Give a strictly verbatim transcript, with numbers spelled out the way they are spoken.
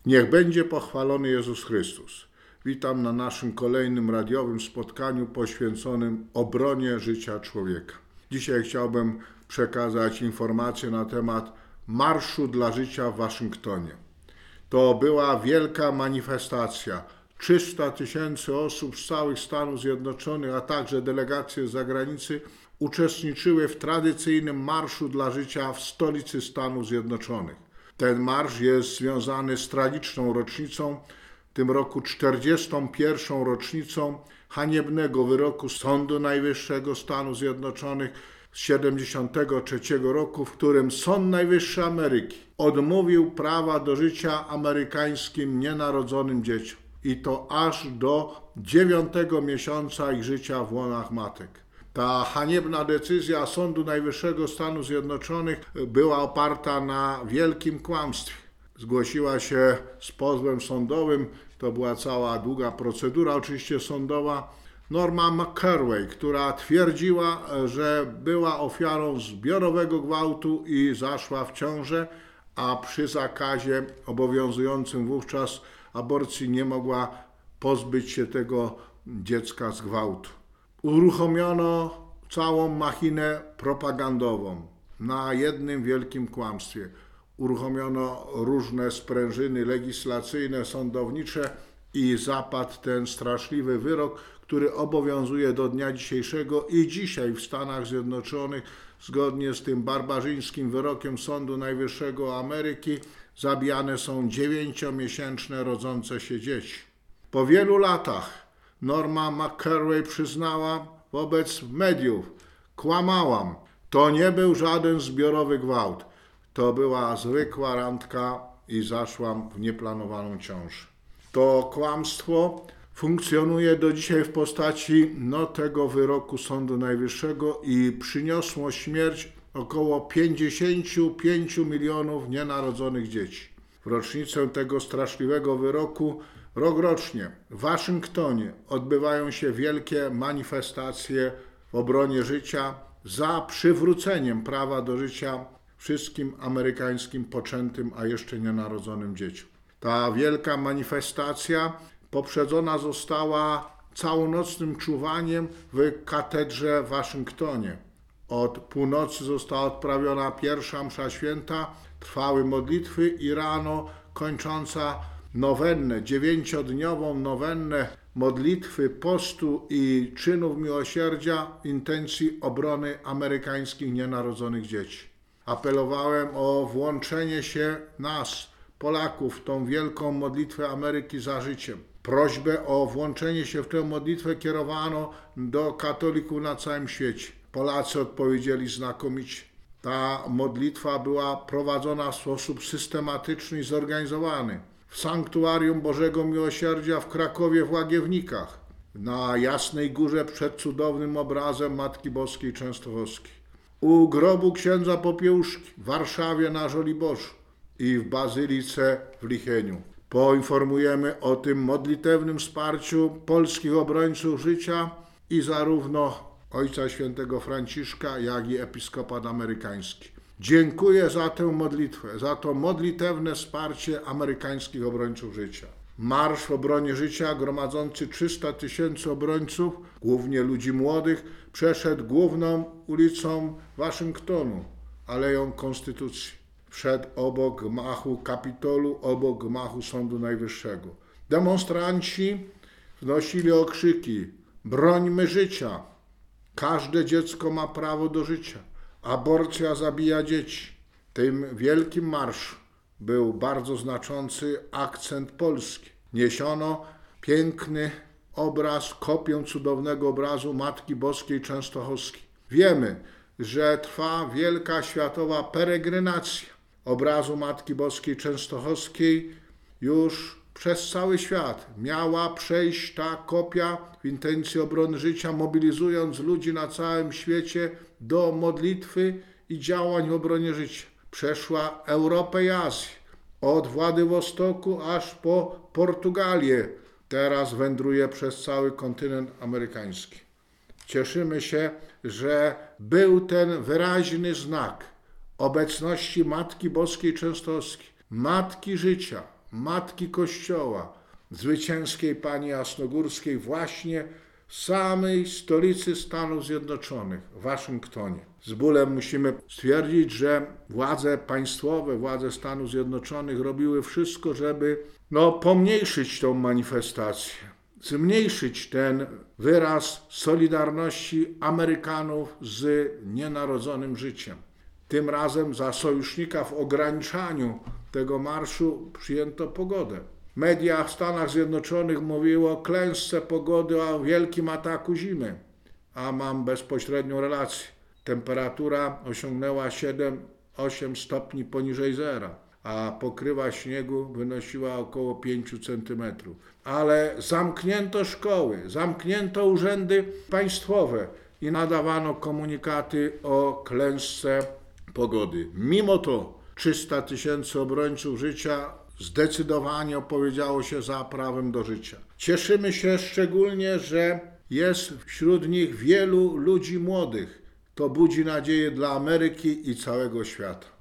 Niech będzie pochwalony Jezus Chrystus. Witam na naszym kolejnym radiowym spotkaniu poświęconym obronie życia człowieka. Dzisiaj chciałbym przekazać informacje na temat Marszu dla Życia w Waszyngtonie. To była wielka manifestacja. trzysta tysięcy osób z całych Stanów Zjednoczonych, a także delegacje z zagranicy uczestniczyły w tradycyjnym Marszu dla Życia w stolicy Stanów Zjednoczonych. Ten marsz jest związany z tragiczną rocznicą, w tym roku czterdziestą pierwszą rocznicą haniebnego wyroku Sądu Najwyższego Stanów Zjednoczonych z siedemdziesiątego trzeciego roku, w którym Sąd Najwyższy Ameryki odmówił prawa do życia amerykańskim nienarodzonym dzieciom. I to aż do dziewiątego miesiąca ich życia w łonach matek. Ta haniebna decyzja Sądu Najwyższego Stanów Zjednoczonych była oparta na wielkim kłamstwie. Zgłosiła się z pozwem sądowym, to była cała długa procedura oczywiście sądowa, Norma McCorvey, która twierdziła, że była ofiarą zbiorowego gwałtu i zaszła w ciążę, a przy zakazie obowiązującym wówczas aborcji nie mogła pozbyć się tego dziecka z gwałtu. Uruchomiono całą machinę propagandową na jednym wielkim kłamstwie. Uruchomiono różne sprężyny legislacyjne, sądownicze i zapadł ten straszliwy wyrok, który obowiązuje do dnia dzisiejszego i dzisiaj w Stanach Zjednoczonych, zgodnie z tym barbarzyńskim wyrokiem Sądu Najwyższego Ameryki, zabijane są dziewięciomiesięczne rodzące się dzieci. Po wielu latach Norma McCorvey przyznała wobec mediów: kłamałam, to nie był żaden zbiorowy gwałt, to była zwykła randka i zaszłam w nieplanowaną ciążę. To kłamstwo funkcjonuje do dzisiaj w postaci no, tego wyroku Sądu Najwyższego i przyniosło śmierć około pięćdziesięciu pięciu milionów nienarodzonych dzieci. W rocznicę tego straszliwego wyroku rokrocznie w Waszyngtonie odbywają się wielkie manifestacje w obronie życia za przywróceniem prawa do życia wszystkim amerykańskim poczętym, a jeszcze nienarodzonym dzieciom. Ta wielka manifestacja poprzedzona została całonocnym czuwaniem w katedrze w Waszyngtonie. Od północy została odprawiona pierwsza msza święta, trwały modlitwy i rano kończąca nowennę, dziewięciodniową nowennę modlitwy, postu i czynów miłosierdzia w intencji obrony amerykańskich nienarodzonych dzieci. Apelowałem o włączenie się nas, Polaków, w tą wielką modlitwę Ameryki za życiem. Prośbę o włączenie się w tę modlitwę kierowano do katolików na całym świecie. Polacy odpowiedzieli znakomicie. Ta modlitwa była prowadzona w sposób systematyczny i zorganizowany. W Sanktuarium Bożego Miłosierdzia w Krakowie w Łagiewnikach, na Jasnej Górze przed cudownym obrazem Matki Boskiej Częstochowskiej, u grobu księdza Popiełuszki w Warszawie na Żoliborzu i w Bazylice w Licheniu. Poinformujemy o tym modlitewnym wsparciu polskich obrońców życia i zarówno Ojca Świętego Franciszka, jak i Episkopat Amerykański. Dziękuję za tę modlitwę, za to modlitewne wsparcie amerykańskich obrońców życia. Marsz w obronie życia gromadzący trzysta tysięcy obrońców, głównie ludzi młodych, przeszedł główną ulicą Waszyngtonu, Aleją Konstytucji. Wszedł obok gmachu Kapitolu, obok gmachu Sądu Najwyższego. Demonstranci wnosili okrzyki: brońmy życia, każde dziecko ma prawo do życia, aborcja zabija dzieci. W tym wielkim marszu był bardzo znaczący akcent polski. Niesiono piękny obraz, kopię cudownego obrazu Matki Boskiej Częstochowskiej. Wiemy, że trwa wielka światowa peregrinacja obrazu Matki Boskiej Częstochowskiej. Już przez cały świat miała przejść ta kopia w intencji obrony życia, mobilizując ludzi na całym świecie do modlitwy i działań w obronie życia. Przeszła Europę i Azję, od Władywostoku aż po Portugalię. Teraz wędruje przez cały kontynent amerykański. Cieszymy się, że był ten wyraźny znak obecności Matki Boskiej Częstochowskiej, Matki Życia, Matki Kościoła, zwycięskiej pani Jasnogórskiej właśnie w samej stolicy Stanów Zjednoczonych, w Waszyngtonie. Z bólem musimy stwierdzić, że władze państwowe, władze Stanów Zjednoczonych robiły wszystko, żeby no, pomniejszyć tą manifestację, zmniejszyć ten wyraz solidarności Amerykanów z nienarodzonym życiem. Tym razem za sojusznika w ograniczaniu tego marszu przyjęto pogodę. Media w Stanach Zjednoczonych mówiły o klęsce pogody, o wielkim ataku zimy, a mam bezpośrednią relację. Temperatura osiągnęła siedem osiem stopni poniżej zera, a pokrywa śniegu wynosiła około pięć centymetrów. Ale zamknięto szkoły, zamknięto urzędy państwowe i nadawano komunikaty o klęsce pogody. Mimo to trzysta tysięcy obrońców życia zdecydowanie opowiedziało się za prawem do życia. Cieszymy się szczególnie, że jest wśród nich wielu ludzi młodych. To budzi nadzieję dla Ameryki i całego świata.